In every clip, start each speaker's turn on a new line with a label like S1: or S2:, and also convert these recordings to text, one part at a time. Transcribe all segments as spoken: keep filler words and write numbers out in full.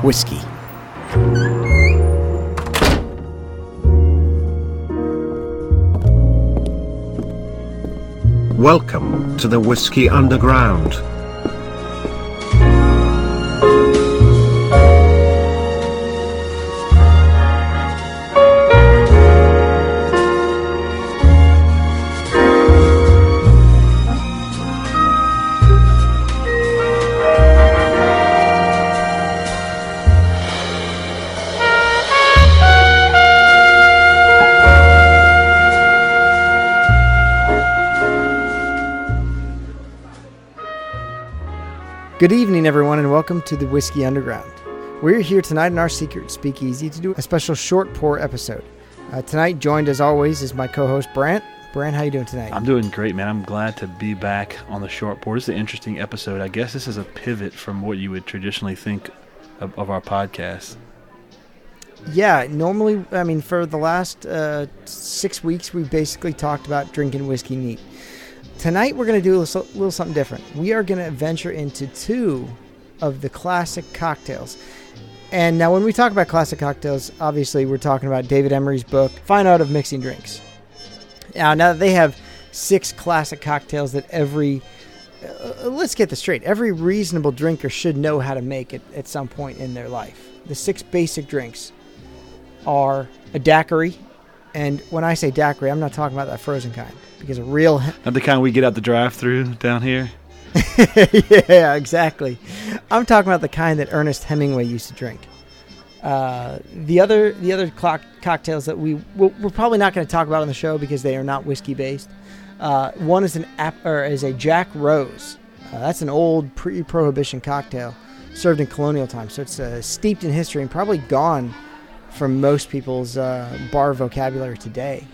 S1: whiskey.
S2: Welcome to the Whiskey Underground.
S1: Good evening, everyone, and welcome to the Whiskey Underground. We're here tonight in our secret speakeasy to do a special short pour episode. Uh, tonight, joined as always, is my co-host Brant. Brant, how you doing tonight?
S3: I'm doing great, man. I'm glad to be back on the short pour. This is an interesting episode. I guess this is a pivot from what you would traditionally think of, of our podcast.
S1: Yeah, normally, I mean, for the last uh, six weeks, we've basically talked about drinking whiskey neat. Tonight, we're going to do a little, little something different. We are going to venture into two of the classic cocktails. And now when we talk about classic cocktails, obviously we're talking about David Emery's book, Fine Art of Mixing Drinks. Now, now they have six classic cocktails that every, uh, let's get this straight, every reasonable drinker should know how to make it at some point in their life. The six basic drinks are a daiquiri. And when I say daiquiri, I'm not talking about that frozen kind. Because a real...
S3: Not the kind we get out the drive-thru down here?
S1: Yeah, exactly. I'm talking about the kind that Ernest Hemingway used to drink. Uh, the other the other clock, cocktails that we... We're, we're probably not going to talk about on the show because they are not whiskey-based. Uh, one is an ap- or is a Jack Rose. Uh, that's an old pre-prohibition cocktail served in colonial times. So it's uh, steeped in history and probably gone from most people's uh, bar vocabulary today.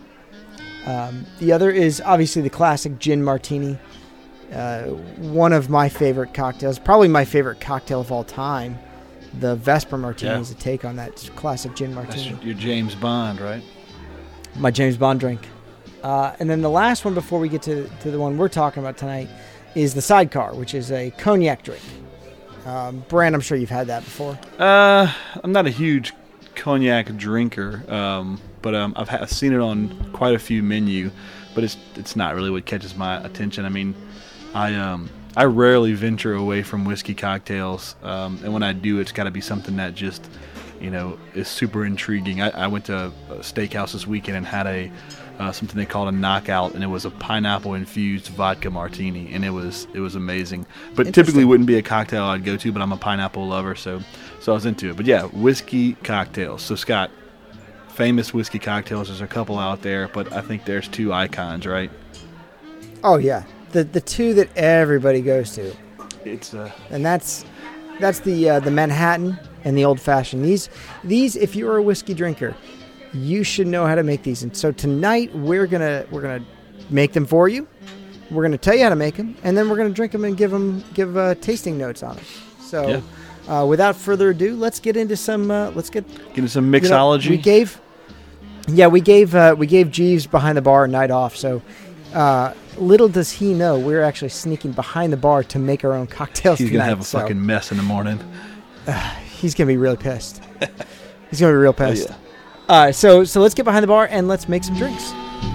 S1: Um, the other is obviously the classic gin martini. Uh, one of my favorite cocktails, probably my favorite cocktail of all time. The Vesper Martini
S3: Yeah.
S1: is a take on that classic gin martini.
S3: That's your James Bond, right?
S1: My James Bond drink. Uh, and then the last one before we get to, to the one we're talking about tonight is the Sidecar, which is a cognac drink. Um, Brand, I'm sure you've had that before.
S3: Uh, I'm not a huge cognac drinker, um, but um, I've, ha- I've seen it on quite a few menu, but it's it's not really what catches my attention. I mean, I um I rarely venture away from whiskey cocktails, um, and when I do, it's got to be something that just, you know, is super intriguing. I, I went to a steakhouse this weekend and had a uh, something they called a knockout, and it was a pineapple infused vodka martini, and it was it was amazing. But typically wouldn't be a cocktail I'd go to, but I'm a pineapple lover, so so I was into it. But yeah, whiskey cocktails. So Scott, famous whiskey cocktails. There's a couple out there, but I think there's two icons, right?
S1: Oh yeah, the the two that everybody goes to.
S3: It's uh,
S1: and that's that's the uh, the Manhattan and the Old Fashioned. These these, if you're a whiskey drinker, you should know how to make these. And so tonight we're gonna we're gonna make them for you. We're gonna tell you how to make them, and then we're gonna drink them and give them give uh, tasting notes on them. So,
S3: yeah.
S1: uh, without further ado, let's get into some. Uh, let's get
S3: get into some mixology.
S1: You know, we gave, yeah, we gave uh, we gave Jeeves behind the bar a night off. So. Uh, little does he know we're actually sneaking behind the bar to make our own cocktails.
S3: He's
S1: tonight,
S3: gonna have a
S1: so.
S3: fucking mess in the morning.
S1: Uh, he's gonna be really pissed. He's gonna be real pissed.
S3: Oh, yeah.
S1: All right, so so let's get behind the bar and let's make some drinks.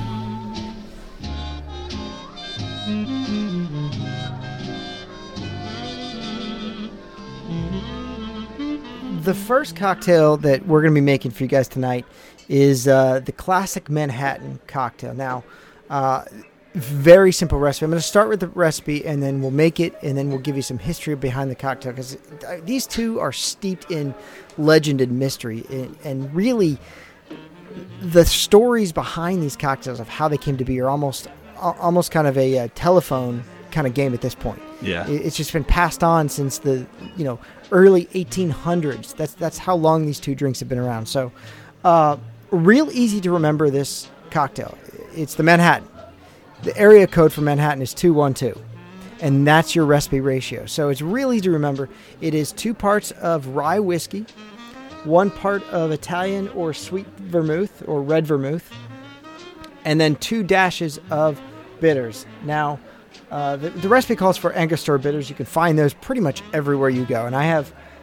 S1: The first cocktail that we're gonna be making for you guys tonight is uh, the classic Manhattan cocktail. Now, uh, very simple recipe. I'm going to start with the recipe, and then we'll make it, and then we'll give you some history behind the cocktail, because these two are steeped in legend and mystery, and, and really the stories behind these cocktails of how they came to be are almost almost kind of a, a telephone kind of game at this point.
S3: Yeah,
S1: it's just been passed on since the you know early eighteen hundreds. That's that's how long these two drinks have been around. So, uh, real easy to remember this cocktail. It's the Manhattan. The area code for Manhattan is two one two, and that's your recipe ratio. So it's really easy to remember. It is two parts of rye whiskey, one part of Italian or sweet vermouth or red vermouth, and then two dashes of bitters. Now, uh, the, the recipe calls for Angostura bitters. You can find those pretty much everywhere you go. And I have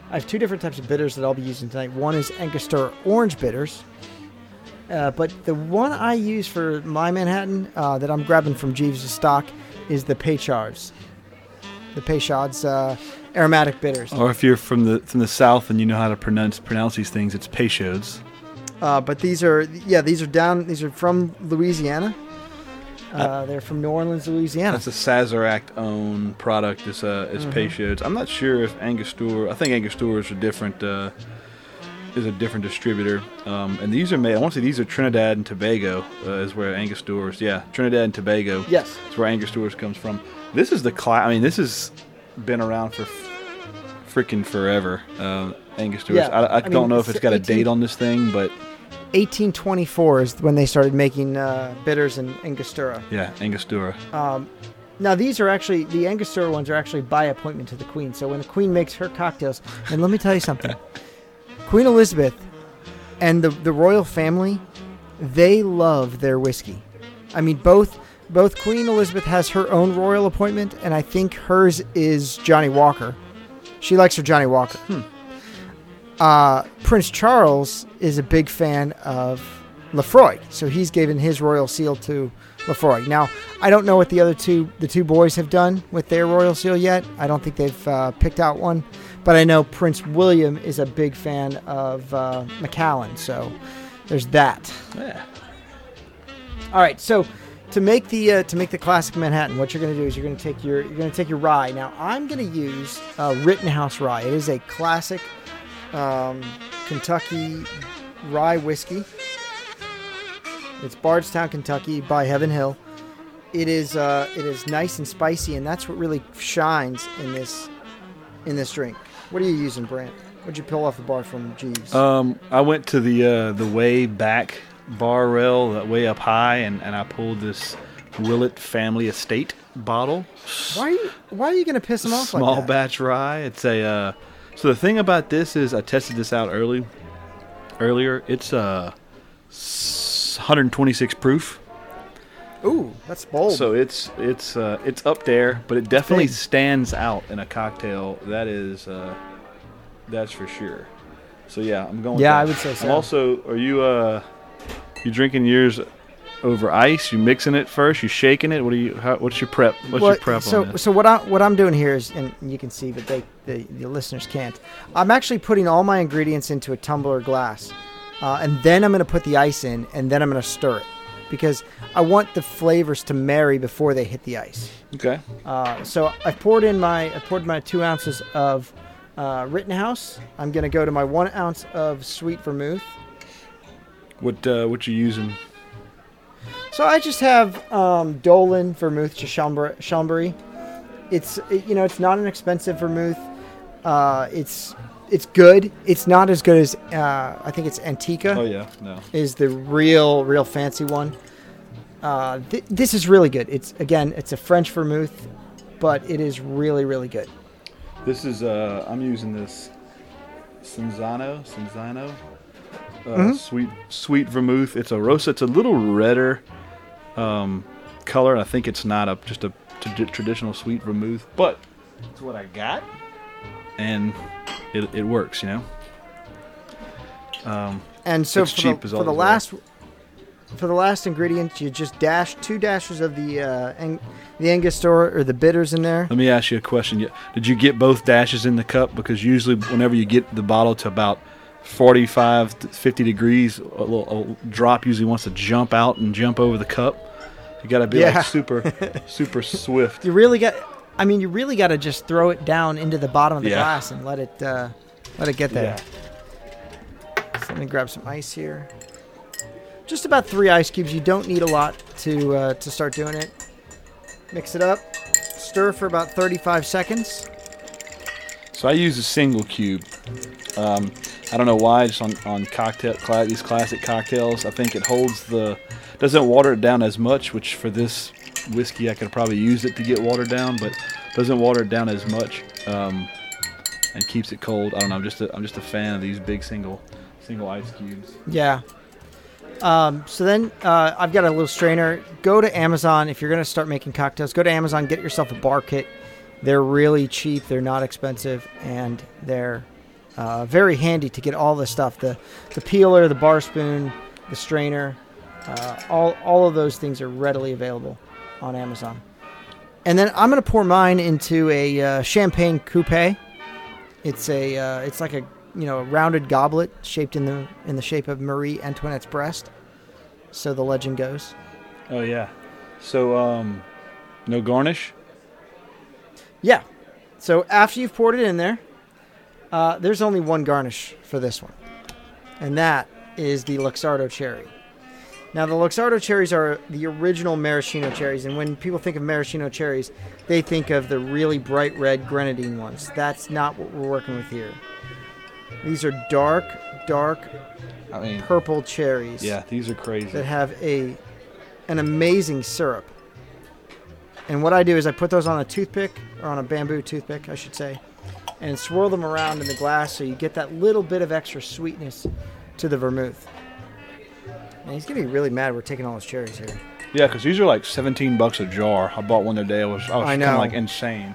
S1: I have two different types of bitters that I'll be using tonight. One is Angostura Orange bitters. Uh, but the one I use for my Manhattan uh, that I'm grabbing from Jeeves' stock is the Peychaud's. The Peychaud's uh, aromatic bitters.
S3: Or if you're from the from the south and you know how to pronounce pronounce these things, it's Peychaud's.
S1: Uh, but these are yeah, these are down. These are from Louisiana. Uh, they're from New Orleans, Louisiana.
S3: That's a Sazerac owned product. Is uh, is mm-hmm. Peychaud's. I'm not sure if Angostura. I think Angostura is a different uh, is a different distributor. Um, and these are made. I want to say these are Trinidad and Tobago. Uh, is where Angostura's. Yeah, Trinidad and Tobago.
S1: Yes,
S3: is where Angostura's comes from. This is the class. I mean, this has been around for f- freaking forever. Uh, Angostura's.
S1: Yeah,
S3: I, I, I don't mean, know if it's got
S1: eighteen
S3: a date on this thing, but.
S1: eighteen twenty-four is when they started making uh, bitters in Angostura.
S3: Yeah, Angostura.
S1: Um, now these are actually the Angostura ones are actually by appointment to the Queen. So when the Queen makes her cocktails, and let me tell you something, Queen Elizabeth and the the royal family, they love their whiskey. I mean, both both Queen Elizabeth has her own royal appointment, and I think hers is Johnny Walker. She likes her Johnny Walker.
S3: Hmm.
S1: Uh, Prince Charles is a big fan of Lafroy, so he's given his royal seal to Lafroy. Now, I don't know what the other two, the two boys, have done with their royal seal yet. I don't think they've uh, picked out one, but I know Prince William is a big fan of uh, Macallan, so there's that.
S3: Yeah.
S1: All right, so to make the uh, to make the classic Manhattan, what you're going to do is you're going to take your you're going to take your rye. Now, I'm going to use uh, Rittenhouse rye. It is a classic. Um, Kentucky rye whiskey. It's Bardstown, Kentucky by Heaven Hill. It is uh, it is nice and spicy, and that's what really shines in this in this drink. What are you using, Brant? What'd you pull off the bar from Jeeves?
S3: Um, I went to the uh, the way back bar rail, that way up high, and, and I pulled this Willett Family Estate bottle.
S1: Why are you Why are you gonna piss them off
S3: Small
S1: like that?
S3: Small batch rye. It's a. Uh, So the thing about this is, I tested this out early, earlier. It's uh, one hundred twenty-six proof.
S1: Ooh, that's bold.
S3: So it's it's uh, it's up there, but it definitely
S1: big.
S3: stands out in a cocktail. That is, uh, that's for sure. So yeah, I'm going.
S1: Yeah,
S3: with
S1: I would say so.
S3: I'm also, are you uh, you drinking yours over ice? You mixing it first? You shaking it? What are you? How, what's your prep? What's
S1: well,
S3: your prep
S1: so,
S3: on this?
S1: So what I what I'm doing here is, and you can see, but they the, the listeners can't. I'm actually putting all my ingredients into a tumbler glass, uh, and then I'm going to put the ice in, and then I'm going to stir it, because I want the flavors to marry before they hit the ice.
S3: Okay.
S1: Uh, so I poured in my I poured my two ounces of uh, Rittenhouse. I'm going to go to my one ounce of sweet vermouth.
S3: What uh, what you using?
S1: So I just have um, Dolan Vermouth de Chambre- Chambéry. It's it, you know it's not an expensive vermouth. Uh, it's it's good. It's not as good as uh, I think it's Antica.
S3: Oh yeah, no.
S1: Is the real real fancy one. Uh, th- this is really good. It's again it's a French vermouth, but it is really really good.
S3: This is uh, I'm using this Cinzano Cinzano. Uh,
S1: mm-hmm.
S3: Sweet, sweet vermouth. It's a rosa. It's a little redder um, color. I think it's not a just a t- traditional sweet vermouth, but it's what I got, and it it works. You know. Um,
S1: and so
S3: it's
S1: for
S3: cheap
S1: the,
S3: as
S1: for the last for the last ingredient, you just dash two dashes of the uh, ang- the Angostura or the bitters in there.
S3: Let me ask you a question. Did you get both dashes in the cup? Because usually, whenever you get the bottle to about forty-five to fifty degrees, a little a drop usually wants to jump out and jump over the cup. You got to be
S1: yeah.
S3: like super, super swift.
S1: You really got. I mean, you really got to just throw it down into the bottom of the
S3: yeah.
S1: glass and let it uh, let it get there.
S3: Yeah.
S1: So let me grab some ice here. Just about three ice cubes. You don't need a lot to uh, to start doing it. Mix it up. Stir for about thirty-five seconds.
S3: So I use a single cube. Um, I don't know why, just on, on cocktail cla- these classic cocktails, I think it holds the, doesn't water it down as much, which for this whiskey I could probably use it to get watered down, but doesn't water it down as much, um, and keeps it cold. I don't know, I'm just a, I'm just a fan of these big single single ice cubes.
S1: Yeah. Um, so then uh, I've got a little strainer. Go to Amazon if you're going to start making cocktails. Go to Amazon, get yourself a bar kit. They're really cheap. They're not expensive, and they're Uh, very handy to get all the stuff, the, the peeler, the bar spoon, the strainer. Uh, all, all of those things are readily available on Amazon. And then I'm going to pour mine into a uh, champagne coupe. It's a uh, it's like a you know a rounded goblet shaped in the in the shape of Marie Antoinette's breast. So the legend goes.
S3: Oh yeah. So um, no garnish.
S1: Yeah. So after you've poured it in there, uh, there's only one garnish for this one, and that is the Luxardo cherry. Now, the Luxardo cherries are the original maraschino cherries, and when people think of maraschino cherries, they think of the really bright red grenadine ones. That's not what we're working with here. These are dark, dark
S3: I mean,
S1: purple cherries.
S3: Yeah, these are crazy.
S1: That have a an amazing syrup. And what I do is I put those on a toothpick, or on a bamboo toothpick, I should say, and swirl them around in the glass so you get that little bit of extra sweetness to the vermouth. And he's gonna be really mad we're taking all his cherries here.
S3: Yeah, because these are like seventeen bucks a jar. I bought one the other day. I was I was
S1: I
S3: kind
S1: know.
S3: of like insane.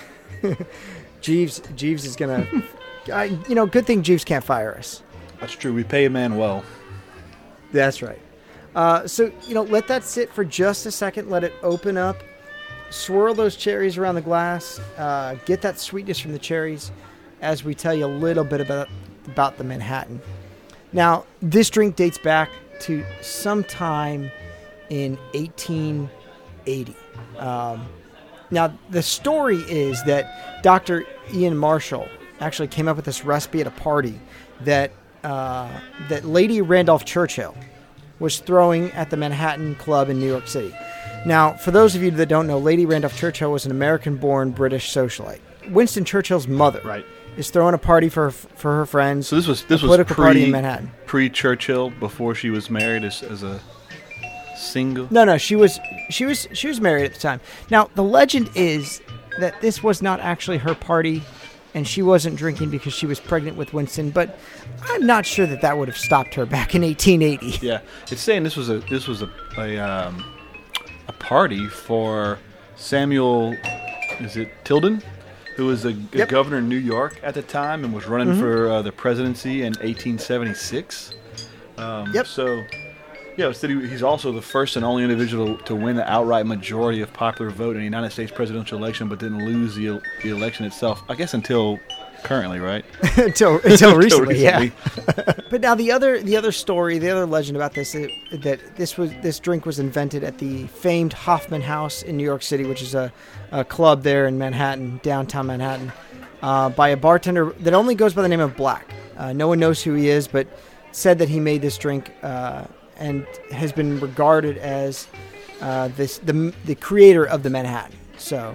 S1: Jeeves, Jeeves is gonna, I, you know, good thing Jeeves can't fire us.
S3: That's true. We pay a man well.
S1: That's right. Uh, so you know, let that sit for just a second. Let it open up. Swirl those cherries around the glass. Uh, get that sweetness from the cherries, as we tell you a little bit about about the Manhattan. Now, this drink dates back to sometime in eighteen eighty. Um, now, the story is that Doctor Ian Marshall actually came up with this recipe at a party that uh, that Lady Randolph Churchill was throwing at the Manhattan Club in New York City. Now, for those of you that don't know, Lady Randolph Churchill was an American-born British socialite. Winston Churchill's mother
S3: Right.
S1: is throwing a party for for her friends.
S3: So this was this
S1: a
S3: was
S1: political party in
S3: pre
S1: Manhattan.
S3: pre Churchill, before she was married as as a single.
S1: No, no, she was she was she was married at the time. Now, the legend is that this was not actually her party, and she wasn't drinking because she was pregnant with Winston. But I'm not sure that that would have stopped her back in eighteen eighty.
S3: Yeah, it's saying this was a this was a a, um, a party for Samuel. Is it Tilden? Who was a, a
S1: Yep.
S3: governor in New York at the time and was running
S1: Mm-hmm.
S3: for uh, the presidency in eighteen seventy-six. Um,
S1: Yep.
S3: So, yeah, it said he, he's also the first and only individual to win the outright majority of popular vote in the United States presidential election, but didn't lose the, el- the election itself, I guess, until currently, right?
S1: until until recently,
S3: recently.
S1: yeah. But now the other the other story, the other legend about this, is that this was this drink was invented at the famed Hoffman House in New York City, which is a, a club there in Manhattan, downtown Manhattan, uh, by a bartender that only goes by the name of Black. Uh, no one knows who he is, but said that he made this drink uh, and has been regarded as uh, this the the creator of the Manhattan. So.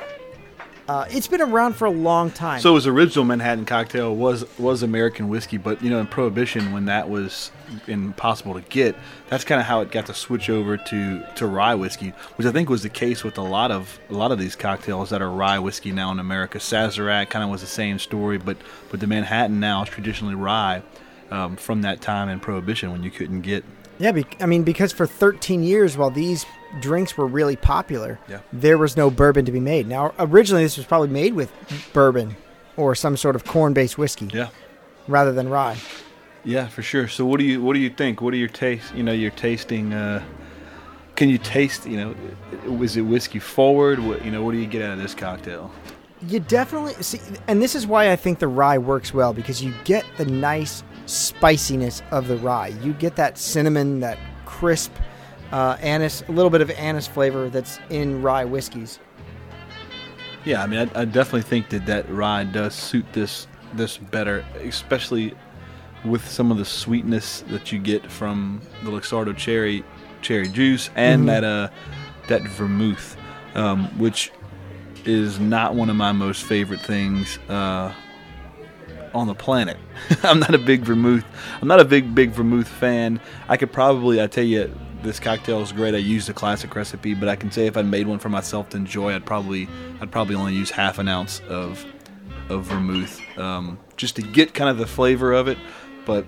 S1: Uh, it's been around for a long time.
S3: So his original Manhattan cocktail was was American whiskey, but you know, in Prohibition, when that was impossible to get, that's kind of how it got to switch over to, to rye whiskey, which I think was the case with a lot of a lot of these cocktails that are rye whiskey now in America. Sazerac kind of was the same story, but but the Manhattan now is traditionally rye um, from that time in Prohibition when you couldn't get.
S1: Yeah, be- I mean, because for thirteen years, while these drinks were really popular,
S3: Yeah.
S1: there was no bourbon to be made. Now, originally, this was probably made with bourbon or some sort of corn-based whiskey
S3: Yeah.
S1: rather than rye.
S3: Yeah, for sure. So what do you what do you think? What are your taste? You know, your tasting. Uh, can you taste? You know, was it whiskey forward? What, you know, what do you get out of this cocktail?
S1: You definitely see, and this is why I think the rye works well, because you get the nice spiciness of the rye. You get that cinnamon, that crisp uh, anise, a little bit of anise flavor that's in rye whiskeys.
S3: Yeah, I mean, I, I definitely think that that rye does suit this this better, especially with some of the sweetness that you get from the Luxardo cherry cherry juice and
S1: Mhm.
S3: that uh that vermouth, um, which is not one of my most favorite things uh, on the planet. I'm not a big vermouth. I'm not a big big vermouth fan. I could probably, I tell you, this cocktail is great. I used a classic recipe, but I can say if I made one for myself to enjoy, I'd probably I'd probably only use half an ounce of of vermouth um, just to get kind of the flavor of it. But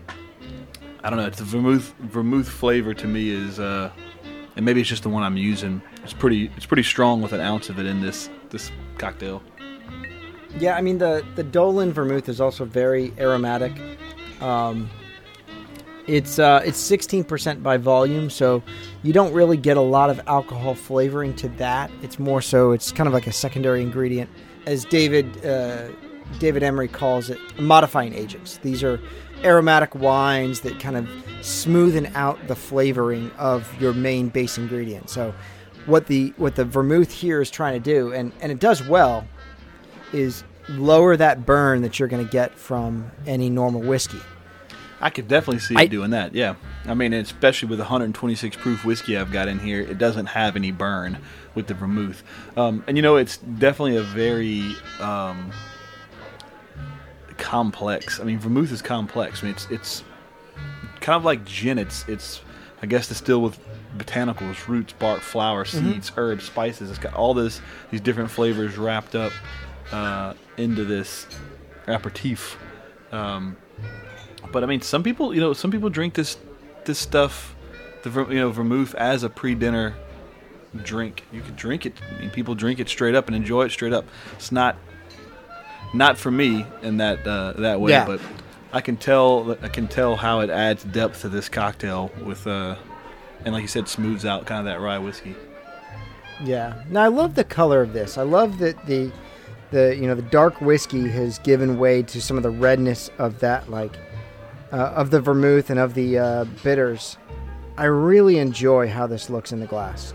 S3: I don't know. It's the vermouth vermouth flavor to me is, uh, and maybe it's just the one I'm using. It's pretty it's pretty strong with an ounce of it in this this cocktail.
S1: Yeah, I mean, the, the Dolan Vermouth is also very aromatic. Um, it's uh, it's sixteen percent by volume, so you don't really get a lot of alcohol flavoring to that. It's more so, it's kind of like a secondary ingredient. As David uh, David Emery calls it, modifying agents. These are aromatic wines that kind of smoothen out the flavoring of your main base ingredient. So what the what the vermouth here is trying to do, and, and it does well, is lower that burn that you're going to get from any normal whiskey.
S3: I could definitely see
S1: I,
S3: it doing that, yeah. I mean, especially with the one twenty-six proof whiskey I've got in here, it doesn't have any burn with the vermouth. Um, and, you know, it's definitely a very um, complex. I mean, vermouth is complex. I mean, it's it's kind of like gin. It's, it's I guess, distilled with botanicals, roots, bark, flower, seeds, mm-hmm. herbs, spices. It's got all this these different flavors wrapped up uh, into this aperitif. Um But I mean, some people, you know, some people drink this this stuff, the ver- you know, vermouth as a pre-dinner drink. You could drink it. I mean, people drink it straight up and enjoy it straight up. It's not not for me in that uh, that way,
S1: yeah.
S3: but I can tell I can tell how it adds depth to this cocktail with, uh, and like you said, smooths out kind of that rye whiskey.
S1: Yeah. Now I love the color of this. I love that the the you know the dark whiskey has given way to some of the redness of that, like. Uh, of the vermouth and of the uh, bitters. I really enjoy how this looks in the glass.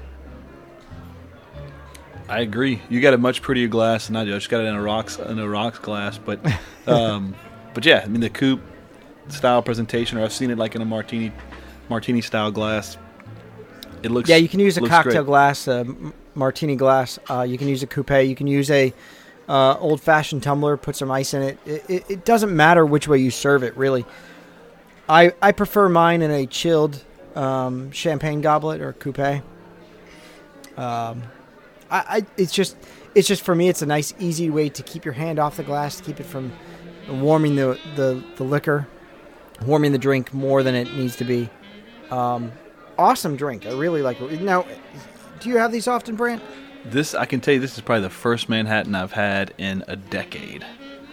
S3: I agree. You got a much prettier glass than I do. I just got it in a rocks in a rocks glass, but um, but yeah, I mean the coupe style presentation, or I've seen it like in a martini martini style glass. It looks
S1: yeah. You can use a cocktail
S3: great.
S1: glass, a martini glass. Uh, you can use a coupe. You can use a uh, old fashioned tumbler. Put some ice in it. It, it. It doesn't matter which way you serve it, really. I, I prefer mine in a chilled um, champagne goblet or coupe. Um, I, I it's just it's just for me it's a nice easy way to keep your hand off the glass, to keep it from warming the, the, the liquor, warming the drink more than it needs to be. Um, awesome drink. I really like it. Now, do you have these often, Brant?
S3: This I can tell you, this is probably the first Manhattan I've had in a decade.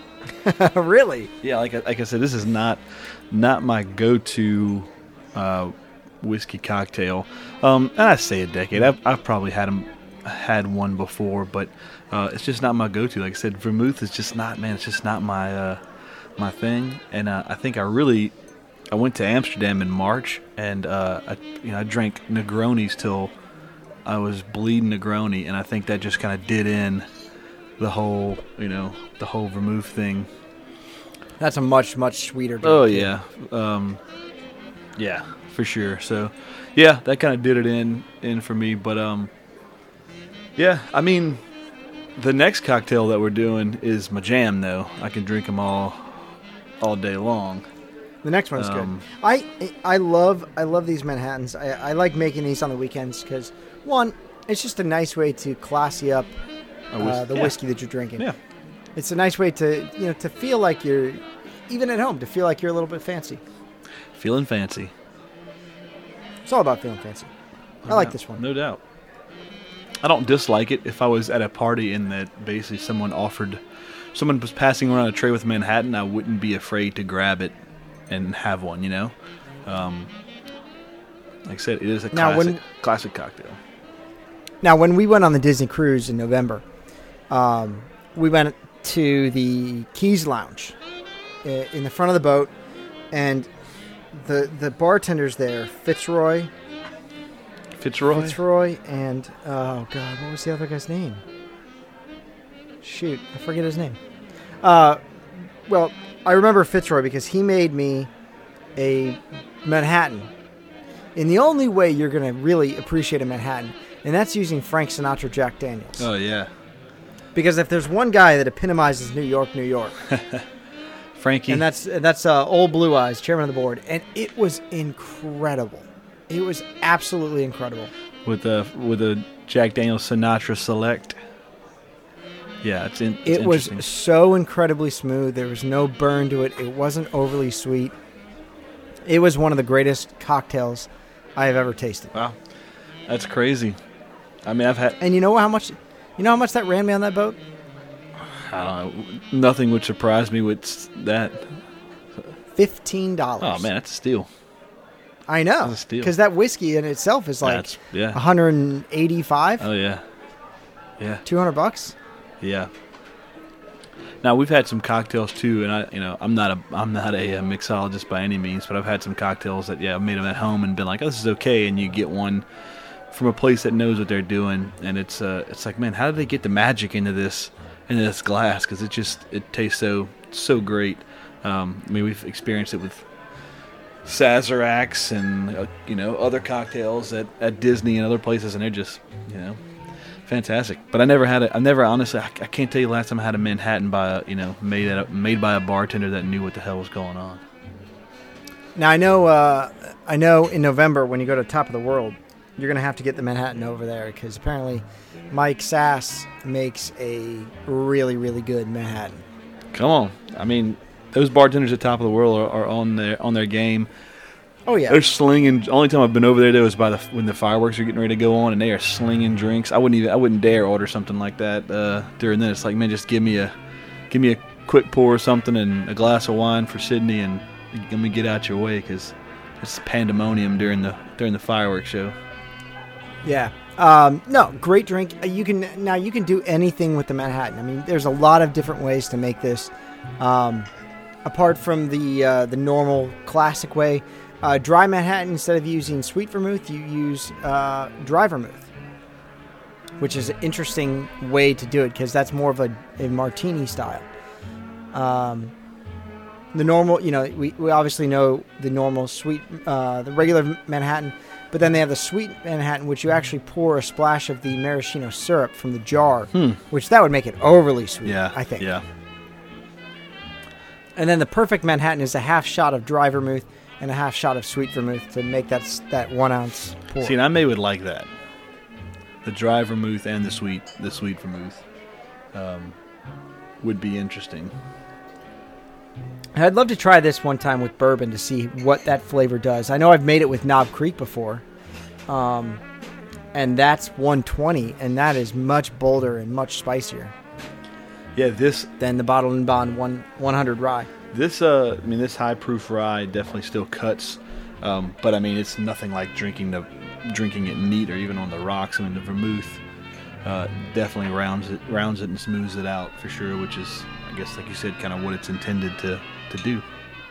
S1: Really?
S3: Yeah, like like I said, this is not not my go-to uh, whiskey cocktail. Um, and I say a decade. I've, I've probably had them, had one before, but uh, it's just not my go-to. Like I said, vermouth is just not, man. It's just not my uh, my thing. And uh, I think I really, I went to Amsterdam in March, and uh, I, you know, I drank Negronis till I was bleeding Negroni, and I think that just kind of did in the whole, you know, the whole vermouth thing.
S1: That's a much, much sweeter drink.
S3: Oh, yeah. Um, yeah, for sure. So, yeah, that kind of did it in, in for me. But, um, yeah, I mean, the next cocktail that we're doing is my jam, though. I can drink them all all day long.
S1: The next one's
S3: Um,
S1: good. I I love I love these Manhattans. I, I like making these on the weekends because, one, it's just a nice way to classy up uh, the
S3: yeah.
S1: whiskey that you're drinking.
S3: Yeah.
S1: It's a nice way to, you know, to feel like you're, even at home, to feel like you're a little bit fancy.
S3: Feeling fancy.
S1: It's all about feeling fancy.
S3: No
S1: I like
S3: doubt.
S1: this one.
S3: No doubt. I don't dislike it. If I was at a party and that basically someone offered, someone was passing around a tray with Manhattan, I wouldn't be afraid to grab it and have one, you know? Um, like I said, it is a
S1: Now,
S3: classic,
S1: when-
S3: classic cocktail.
S1: Now, when we went on the Disney cruise in November, um, we went to the Keys Lounge uh, in the front of the boat, and the the bartenders there, Fitzroy,
S3: Fitzroy?
S1: Fitzroy, and oh god, what was the other guy's name? Shoot, I forget his name. Uh, well, I remember Fitzroy because he made me a Manhattan in the only way you're going to really appreciate a Manhattan, and that's using Frank Sinatra Jack Daniels.
S3: Oh, yeah.
S1: Because if there's one guy that epitomizes New York, New York,
S3: Frankie.
S1: and that's that's uh, Old Blue Eyes, chairman of the board, and it was incredible. It was absolutely incredible.
S3: With a, with a Jack Daniel's Sinatra Select. Yeah, it's, in, it's
S1: It was
S3: interesting.
S1: so incredibly smooth. There was no burn to it. It wasn't overly sweet. It was one of the greatest cocktails I have ever tasted.
S3: Wow. That's crazy. I mean, I've had...
S1: And you know how much, you know how much that ran me on that boat?
S3: I don't know. Nothing would surprise me with that.
S1: Fifteen dollars.
S3: Oh man, that's a steal.
S1: I know,
S3: That's a steal.
S1: because that whiskey in itself is like
S3: That's, yeah.
S1: one hundred eighty-five,
S3: Oh yeah. Yeah.
S1: two hundred bucks.
S3: Yeah. Now we've had some cocktails too, and I, you know, I'm not a, I'm not a, uh mixologist by any means, but I've had some cocktails that, yeah, I've made them at home and been like, oh, this is okay, and you get one from a place that knows what they're doing, and it's, uh, it's like, man, how did they get the magic into this, into this glass? Because it just, it tastes so, so great. Um, I mean, we've experienced it with Sazeracs and uh, you know, other cocktails at, at Disney and other places, and they're just, you know, fantastic. But I never had a, I never honestly, I, I can't tell you the last time I had a Manhattan by a, you know, made at a, made by a bartender that knew what the hell was going on.
S1: Now I know, uh, I know in November when you go to Top of the World, you're gonna have to get the Manhattan over there because apparently Mike Sass makes a really, really good Manhattan.
S3: Come on, I mean, those bartenders at Top of the World are, are on their on their game.
S1: Oh yeah,
S3: They're slinging. Only time I've been over there though is by the when the fireworks are getting ready to go on, and they are slinging drinks. I wouldn't even I wouldn't dare order something like that uh, during this. It's like, man, just give me a give me a quick pour of something and a glass of wine for Sydney, and let me get out your way because it's pandemonium during the during the fireworks show.
S1: yeah. Um, no, great drink. Uh, You can now you can do anything with the Manhattan. I mean, there's a lot of different ways to make this. Um, apart from the uh, the normal classic way, uh, dry Manhattan, instead of using sweet vermouth, you use uh, dry vermouth, which is an interesting way to do it because that's more of a, a martini style. Um, the normal, you know, we, we obviously know the normal sweet, uh, the regular Manhattan, but then they have the sweet Manhattan, which you actually pour a splash of the maraschino syrup from the jar,
S3: Hmm.
S1: which that would make it overly sweet,
S3: Yeah,
S1: I think.
S3: Yeah.
S1: And then the perfect Manhattan is a half shot of dry vermouth and a half shot of sweet vermouth to make that s- that one ounce pour.
S3: See, and I may would like that. The dry vermouth and the sweet the sweet vermouth um, would be interesting.
S1: I'd love to try this one time with bourbon to see what that flavor does. I know I've made it with Knob Creek before, um, and that's one twenty, and that is much bolder and much spicier
S3: Yeah, this
S1: than the Bottled and Bond one one hundred rye.
S3: This, uh, I mean, this high proof rye definitely still cuts, um, but I mean, it's nothing like drinking the, drinking it neat or even on the rocks. I mean, the vermouth uh, definitely rounds it, rounds it and smooths it out for sure. Which is, I guess, like you said, kind of what it's intended to, to do.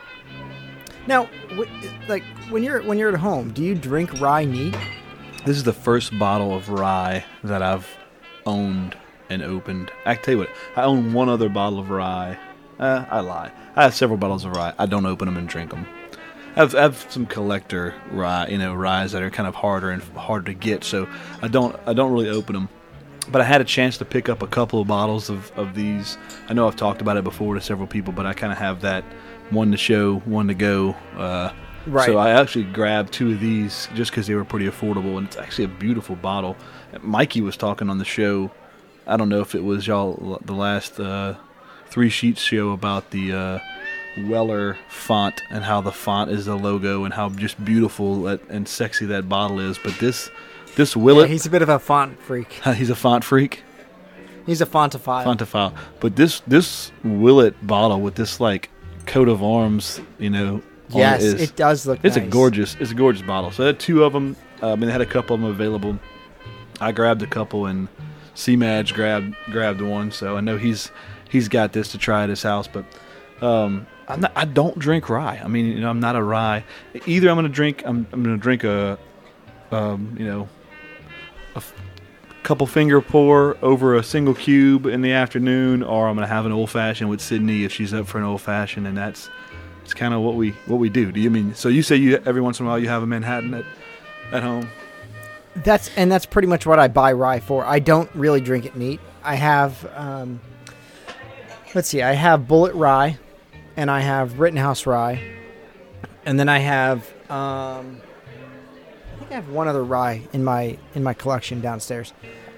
S1: Now, wh- like when you're when you're at home, do you drink rye neat?
S3: This is the first bottle of rye that I've owned and opened. I can tell you what, I own one other bottle of rye. Uh, I lie. I have several bottles of rye. I don't open them and drink them. I have, I have some collector rye, you know, ryes that are kind of harder and harder to get, so I don't I don't really open them. But I had a chance to pick up a couple of bottles of, of these. I know I've talked about it before to several people, but I kind of have that one to show, one to go. Uh,
S1: Right.
S3: So I actually grabbed two of these just because they were pretty affordable, and it's actually a beautiful bottle. Mikey was talking on the show. I don't know if it was y'all the last uh, Three Sheets show about the uh, Weller font and how the font is the logo and how just beautiful that, and sexy that bottle is. But this this
S1: Yeah,
S3: Willet,
S1: he's a bit of a font freak.
S3: he's a font freak.
S1: He's a fontophile.
S3: Fontophile. But this this Willet bottle with this like coat of arms, you know. on
S1: Yes,
S3: is,
S1: it does look
S3: It's
S1: nice.
S3: a gorgeous, it's a gorgeous bottle. So I had two of them. Uh, I mean, they had a couple of them available. I grabbed a couple, and C-Madge grabbed grabbed one. So I know he's he's got this to try at his house. But um, I'm not, I don't drink rye. I mean, you know, I'm not a rye. Either I'm going to drink, I'm I'm going to drink a, um, you know, a f- couple finger pour over a single cube in the afternoon, or I'm going to have an old fashioned with Sydney if she's up for an old fashioned, and that's. It's kind of what we what we do. Do you mean so? You say you every once in a while you have a Manhattan at at home?
S1: That's and that's pretty much what I buy rye for. I don't really drink it neat. I have, um, let's see, I have Bullet Rye, and I have Rittenhouse Rye, and then I have, um, I think I have one other rye in my in my collection downstairs.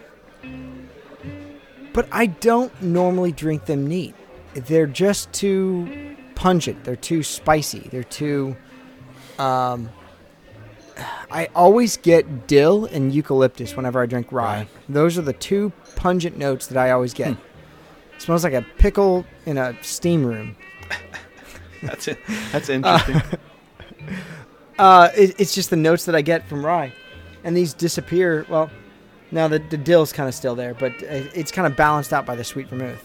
S1: But I don't normally drink them neat. They're just too pungent. They're too spicy. They're too. Um, I always get dill and eucalyptus whenever I drink rye.
S3: Right.
S1: Those are the two pungent notes that I always get.
S3: Hmm.
S1: smells like a pickle in a steam room.
S3: That's it. That's interesting.
S1: Uh, uh, it, it's just the notes that I get from rye, and these disappear. Well, now the the dill's kind of still there, but it's kind of balanced out by the sweet vermouth.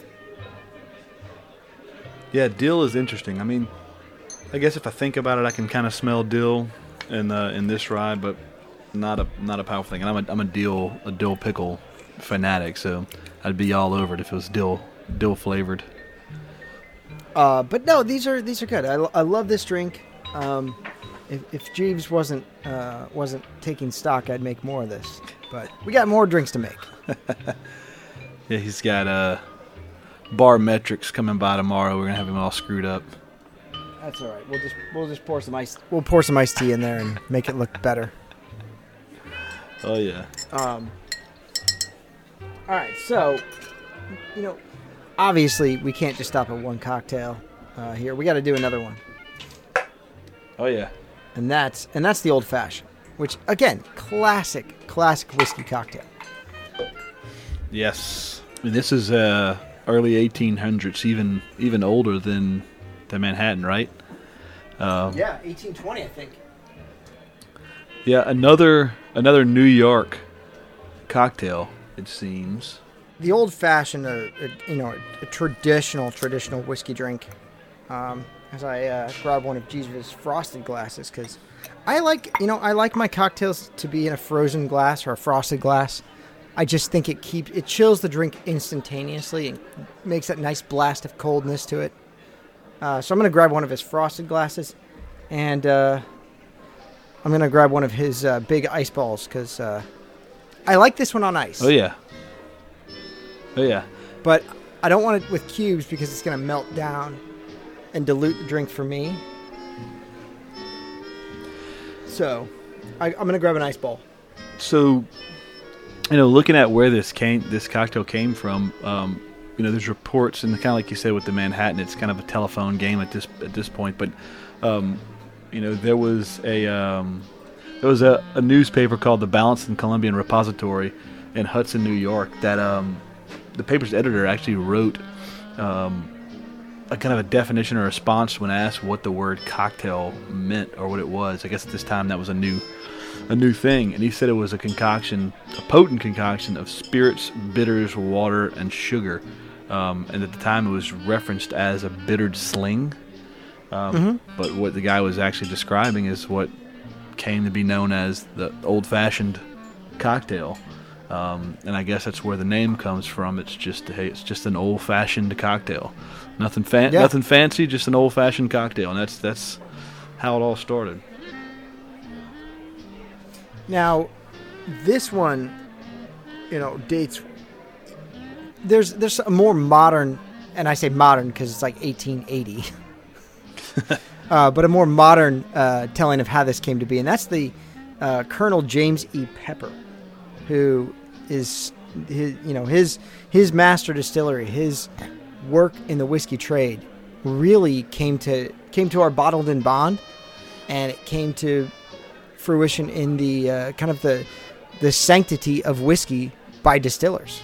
S3: Yeah, dill is interesting. I mean, I guess if I think about it, I can kind of smell dill in uh, in this rye, but not a not a powerful thing. And I'm a I'm a dill a dill pickle fanatic, so I'd be all over it if it was dill dill flavored.
S1: Uh, but no, these are these are good. I, I love this drink. Um, if, if Jeeves wasn't uh, wasn't taking stock, I'd make more of this. But we got more drinks to make.
S3: Yeah, he's got uh, bar metrics coming by tomorrow. We're gonna have him all screwed up.
S1: That's all right. We'll just we'll just pour some ice. We'll pour some iced tea in there and make it look better.
S3: Oh yeah.
S1: Um. All right, so you know, obviously we can't just stop at one cocktail uh, here. We got to do another one,
S3: Oh yeah.
S1: and that's and that's the old fashioned, which again, classic, classic whiskey cocktail.
S3: Yes. I mean, this is uh, early eighteen hundreds, even even older than than Manhattan, right? Um,
S1: Yeah, eighteen twenty, I think.
S3: Yeah, another another New York cocktail. It seems.
S1: The old fashioned, uh, uh, you know, a traditional traditional whiskey drink. Um, as I uh, grab one of Jeeves' frosted glasses, because I like, you know, I like my cocktails to be in a frozen glass or a frosted glass. I just think it keeps it chills the drink instantaneously and makes that nice blast of coldness to it. Uh, so I'm gonna grab one of his frosted glasses, and uh, I'm gonna grab one of his uh, big ice balls because uh, I like this one on ice.
S3: Oh yeah. Oh yeah.
S1: But I don't want it with cubes because it's going to melt down and dilute the drink for me. So I, I'm going to grab an ice ball.
S3: So, you know, looking at where this came, this cocktail came from, um, you know, there's reports, and kind of like you said with the Manhattan, it's kind of a telephone game at this at this point. But, um, you know, there was a um, there was a, a newspaper called the Balanced and Columbian Repository in Hudson, New York, that um, the paper's editor actually wrote um, a kind of a definition or response when asked what the word cocktail meant or what it was. I guess at this time that was a new a new thing, and he said it was a concoction, a potent concoction of spirits, bitters, water, and sugar. Um, and at the time it was referenced as a bittered sling. Um,
S1: Mm-hmm.
S3: But what the guy was actually describing is what came to be known as the old-fashioned cocktail. Um, and I guess that's where the name comes from. It's just hey, it's just an old-fashioned cocktail, nothing fan,
S1: Yeah.
S3: nothing fancy, just an old-fashioned cocktail, and that's that's how it all started.
S1: Now, this one, you know, dates. There's there's a more modern, and I say modern because it's like eighteen eighty. uh, but a more modern uh, telling of how this came to be, and that's the uh, Colonel James E. Pepper, who is his, you know, his his master distillery, his work in the whiskey trade, really came to came to our bottled in bond, and it came to fruition in the uh, kind of the the sanctity of whiskey by distillers.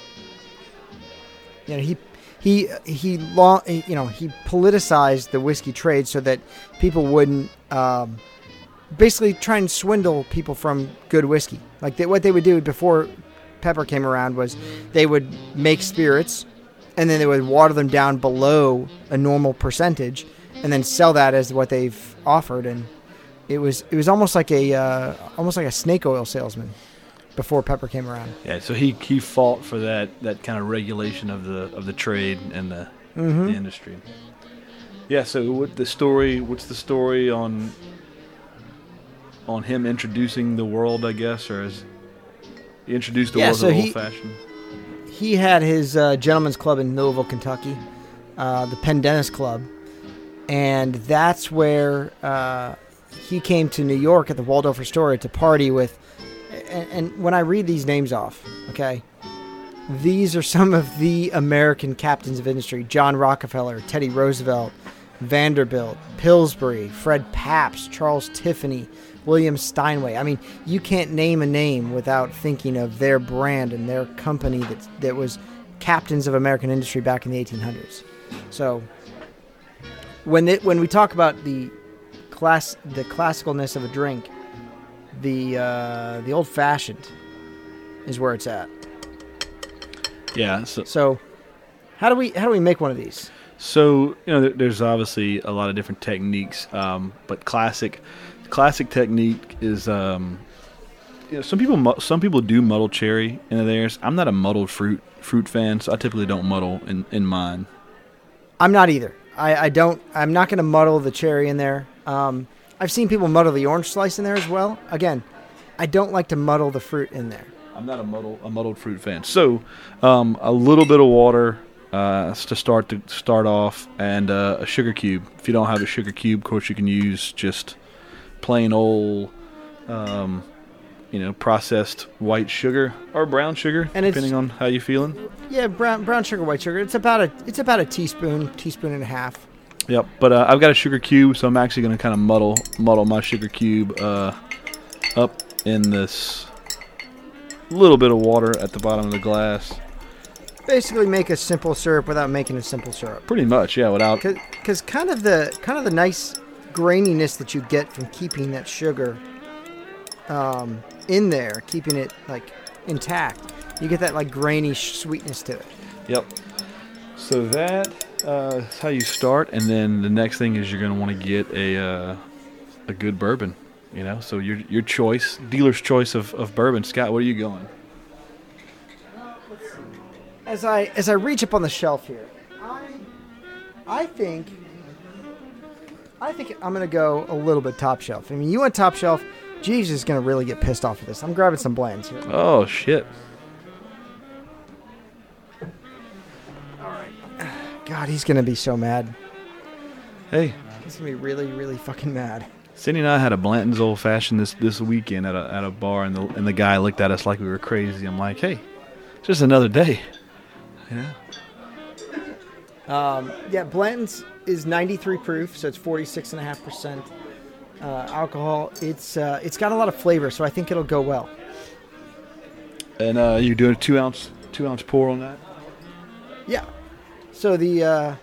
S1: You know, he he he long, you know, he politicized the whiskey trade so that people wouldn't um, basically try and swindle people from good whiskey. Like they, what they would do before Pepper came around was they would make spirits and then they would water them down below a normal percentage and then sell that as what they've offered. And it was it was almost like a uh, almost like a snake oil salesman before Pepper came around.
S3: Yeah, so he, he fought for that, that kind of regulation of the of the trade and the,
S1: Mm-hmm.
S3: the industry. Yeah, so what the story? What's the story on on him introducing the world? I guess, or is he introduced the
S1: Yeah,
S3: world
S1: so
S3: to
S1: he-
S3: old fashioned?
S1: He had his uh, gentleman's club in Louisville, Kentucky, uh, the Penn Dennis Club, and that's where uh, he came to New York at the Waldorf Astoria to party with. And, and when I read these names off, okay, these are some of the American captains of industry: John Rockefeller, Teddy Roosevelt, Vanderbilt, Pillsbury, Fred Pabst, Charles Tiffany, William Steinway. I mean, you can't name a name without thinking of their brand and their company that that was captains of American industry back in the eighteen hundreds. So when it, when we talk about the class the classicalness of a drink, the uh, the old fashioned is where it's at.
S3: Yeah. So,
S1: So how do we how do we make one of these?
S3: so you know, there, there's obviously a lot of different techniques, um, but classic, classic technique is, um, you know, some people mu- some people do muddle cherry into theirs. I'm not a muddled fruit fruit fan, so I typically don't muddle in, in mine.
S1: I'm not either. I, I don't. I'm not going to muddle the cherry in there. Um, I've seen people muddle the orange slice in there as well. Again, I don't like to muddle the fruit in there.
S3: I'm not a muddle a muddled fruit fan. So um, a little bit of water uh, to start to start off, and uh, a sugar cube. If you don't have a sugar cube, of course you can use just plain old, um, you know, processed white sugar or brown sugar,
S1: And it's-
S3: depending on how you're feeling.
S1: Yeah, brown brown sugar, white sugar. It's about a it's about a teaspoon, teaspoon and a half.
S3: Yep, but uh, I've got a sugar cube, so I'm actually going to kind of muddle muddle my sugar cube uh, up in this little bit of water at the bottom of the glass.
S1: Basically, make a simple syrup without making a simple syrup.
S3: Pretty much, yeah. Without
S1: Because kind of the kind of the nice graininess that you get from keeping that sugar um, in there, keeping it like intact, you get that like grainy sh- sweetness to it.
S3: Yep. So that uh, is how you start, and then the next thing is you're going to want to get a uh, a good bourbon. You know, so your your choice, dealer's choice of, of bourbon. Scott, where are you going?
S1: As I as I reach up on the shelf here, I I think I think I'm gonna go a little bit top shelf. I mean, you went top shelf. Jeeves is gonna really get pissed off with this. I'm grabbing some Blanton's here.
S3: Oh shit!
S1: God, he's gonna be so mad.
S3: Hey,
S1: He's gonna be really, really fucking mad.
S3: Cindy and I had a Blanton's Old Fashioned this, this weekend at a at a bar, and the and the guy looked at us like we were crazy. I'm like, hey, it's just another day. Yeah.
S1: Um, yeah, Blanton's is ninety-three proof, so it's forty-six point five percent uh, alcohol. It's uh, it's got a lot of flavor, so I think it'll go well.
S3: And uh, you're doing a two ounce two ounce pour on that.
S1: Yeah. So the uh,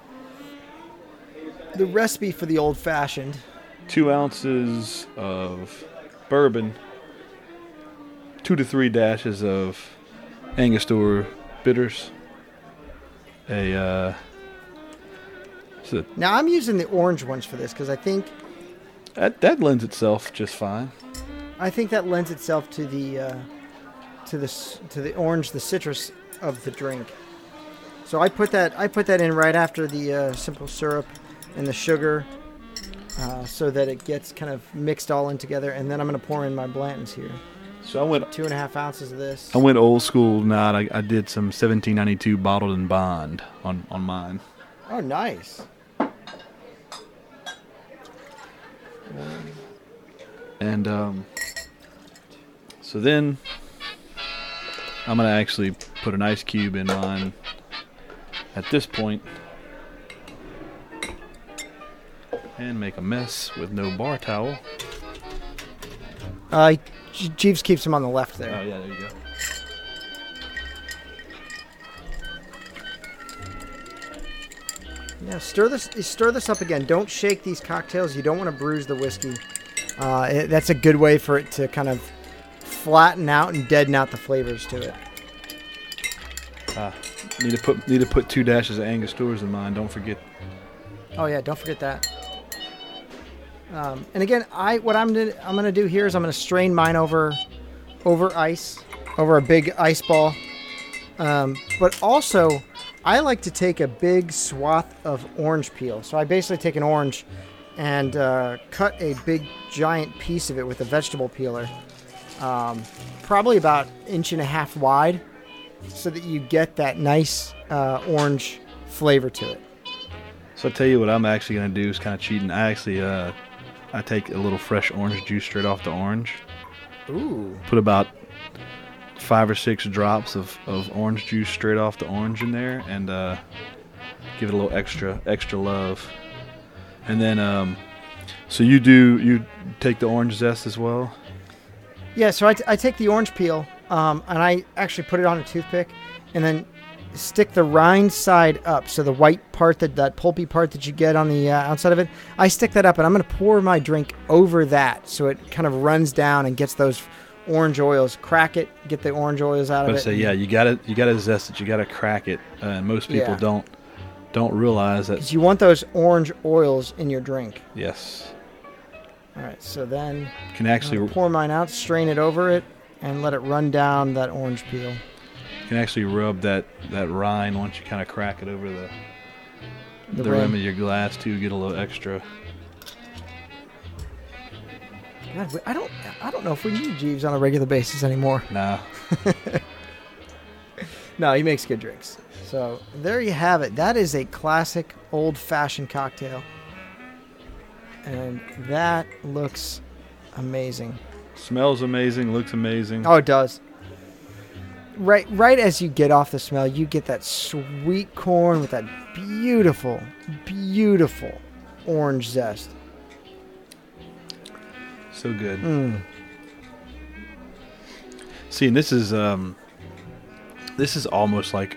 S1: the recipe for the old fashioned.
S3: Two ounces of bourbon, two to three dashes of Angostura bitters. A uh, so
S1: Now I'm using the orange ones for this because I think
S3: that that lends itself just fine.
S1: I think that lends itself to the uh, to the s- to the orange, the citrus of the drink. So I put that I put that in right after the uh, simple syrup and the sugar, uh, so that it gets kind of mixed all in together. And then I'm going to pour in my Blanton's here.
S3: So I went
S1: Two and a half ounces of this.
S3: I went old school tonight. I, I did some seventeen ninety-two bottled and bond on on mine.
S1: Oh, nice.
S3: And um, so then I'm going to actually put an ice cube in mine at this point and make a mess with no bar towel.
S1: Uh, J- Jeeves keeps him on the left there.
S3: Oh, yeah, there you go.
S1: Yeah, stir this stir this up again. Don't shake these cocktails. You don't want to bruise the whiskey. Uh, it, that's a good way for it to kind of flatten out and deaden out the flavors to it.
S3: Ah, need to put need to put two dashes of Angosturas in mine. Don't forget.
S1: Oh yeah, don't forget that. Um, and again, I what I'm gonna, I'm gonna do here is I'm gonna strain mine over over ice, over a big ice ball. Um, but also, I like to take a big swath of orange peel. So I basically take an orange and uh, cut a big giant piece of it with a vegetable peeler, um, probably about inch and a half wide, so that you get that nice uh, orange flavor to it.
S3: So I'll tell you what I'm actually going to do is kind of cheating. I actually uh, I take a little fresh orange juice straight off the orange.
S1: Ooh.
S3: Put about five or six drops of, of orange juice straight off the orange in there, and uh, give it a little extra extra love. And then, um, so you do you take the orange zest as well?
S1: Yeah, so I, t- I take the orange peel um, and I actually put it on a toothpick and then stick the rind side up, so the white part, that, that pulpy part that you get on the uh, outside of it, I stick that up, and I'm going to pour my drink over that so it kind of runs down and gets those orange oils. Crack it, get the orange oils out
S3: I
S1: of
S3: was
S1: it.
S3: say, yeah, you got to you got to zest it. You got to crack it, uh, and most people
S1: Yeah.
S3: don't don't realize that.
S1: Because you want those orange oils in your drink.
S3: Yes,
S1: All right, so then
S3: can
S1: I'm
S3: actually
S1: gonna pour mine out, strain it over it, and let it run down that orange peel.
S3: can actually rub that that rind once you kind of crack it over the
S1: The
S3: the,
S1: rim.
S3: rim of your glass too. Get a little extra.
S1: God, we- I don't, I don't know if we need Jeeves on a regular basis anymore.
S3: Nah,
S1: No, he makes good drinks. So there you have it. That is a classic old-fashioned cocktail, and that looks amazing.
S3: smells amazing, looks amazing.
S1: Oh, it does. Right, right as you get off the smell, you get that sweet corn with that beautiful, beautiful orange zest.
S3: So good.
S1: Mm.
S3: See, and this is um, this is almost like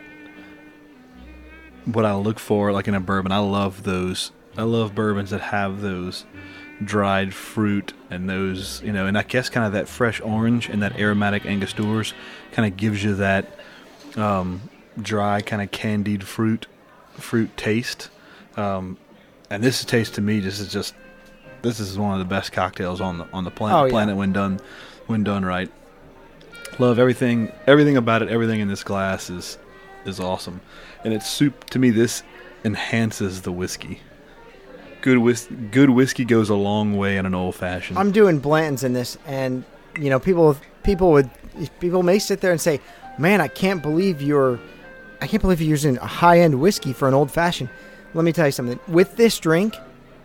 S3: what I look for, like in a bourbon. I love those. I love bourbons that have those dried fruit and those, you know, and I guess kind of that fresh orange and that aromatic Angosters kind of gives you that um, dry, kind of candied fruit, fruit taste. Um, and this taste to me, this is just, this is one of the best cocktails on the on the planet.
S1: Oh, yeah.
S3: Planet when done, when done right. Love everything, everything about it. Everything in this glass is is awesome, and it's soup to me. This enhances the whiskey. Good whis- good whiskey goes a long way in an old fashioned.
S1: I'm doing Blanton's in this, and you know, people, people would, people may sit there and say, "Man, I can't believe you're, I can't believe you're using a high-end whiskey for an old fashioned." Let me tell you something. With this drink,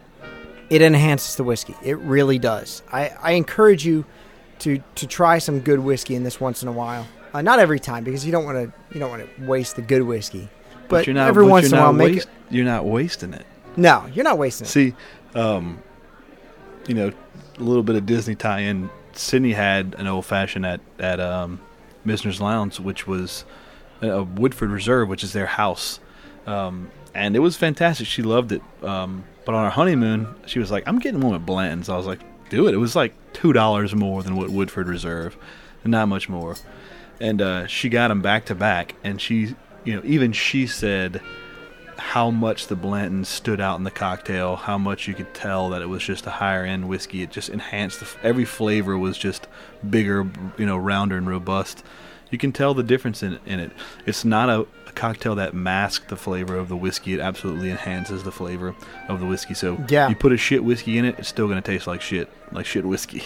S1: it enhances the whiskey. It really does. I, I encourage you to to try some good whiskey in this once in a while. Uh, not every time, because you don't want to you don't want to waste the good whiskey. But,
S3: you're not,
S1: every
S3: but
S1: once
S3: you're
S1: in a while,
S3: not
S1: make
S3: waste,
S1: it.
S3: You're not wasting it.
S1: No, you're not wasting it.
S3: See, um, you know, a little bit of Disney tie-in. Sydney had an old fashioned at at um, Misner's Lounge, which was a Woodford Reserve, which is their house, um, and it was fantastic. She loved it. Um, but on our honeymoon, she was like, "I'm getting one with Blanton's." I was like, "Do it." It was like two dollars more than what Woodford Reserve, not much more. And uh, she got them back to back, and she, you know, even she said how much the Blanton stood out in the cocktail, how much you could tell that it was just a higher end whiskey. It just enhanced the, every flavor was just bigger, you know, rounder and robust. You can tell the difference in, in it. It's not a, a cocktail that masks the flavor of the whiskey. It absolutely enhances the flavor of the whiskey. So
S1: Yeah.
S3: you put a shit whiskey in it, it's still going to taste like shit, like shit whiskey.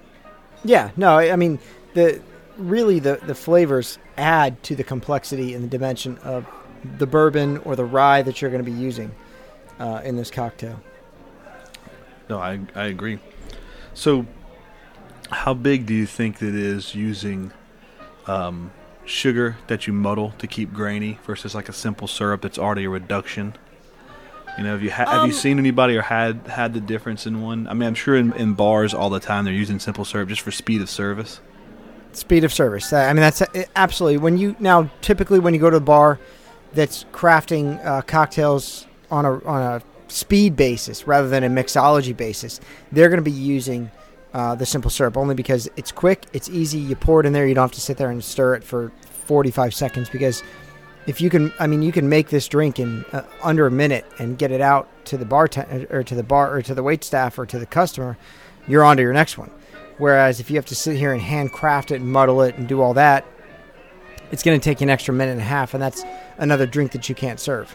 S1: Yeah, no, I I mean, the really the, the flavors add to the complexity and the dimension of the bourbon or the rye that you're going to be using uh, in this cocktail.
S3: No, I I agree. So, how big do you think that is using um, sugar that you muddle to keep grainy versus like a simple syrup that's already a reduction? You know, have you ha- have
S1: Um,
S3: you seen anybody or had had the difference in one? I mean, I'm sure in, in bars all the time they're using simple syrup just for speed of service.
S1: Speed of service. I mean, that's uh, absolutely. When you now typically when you go to the bar that's crafting uh, cocktails on a on a speed basis rather than a mixology basis, they're going to be using uh, the simple syrup only because it's quick, it's easy. You pour it in there, you don't have to sit there and stir it for forty-five seconds. Because if you can, I mean, you can make this drink in uh, under a minute and get it out to the bartender or to the bar or to the wait staff or to the customer. You're on to your next one. Whereas if you have to sit here and handcraft it and muddle it and do all that, it's going to take you an extra minute and a half, and that's another drink that you can't serve.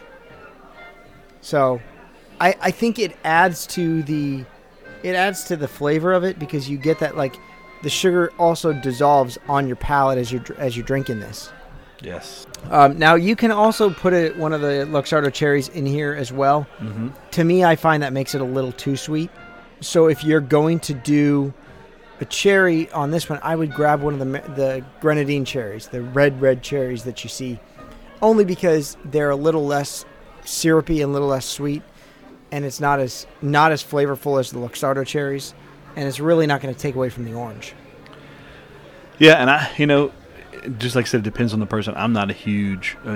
S1: So I, I think it adds to the it adds to the flavor of it because you get that, like, the sugar also dissolves on your palate as you're, as you're drinking this.
S3: Yes.
S1: Um, now, you can also put a, one of the Luxardo cherries in here as well.
S3: Mm-hmm.
S1: To me, I find that makes it a little too sweet. So if you're going to do a cherry on this one, I would grab one of the the grenadine cherries, the red, red cherries that you see, only because they're a little less syrupy and a little less sweet, and it's not as not as flavorful as the Luxardo cherries, and it's really not going to take away from the orange.
S3: Yeah, and I, you know, just like I said, it depends on the person. I'm not a huge, uh,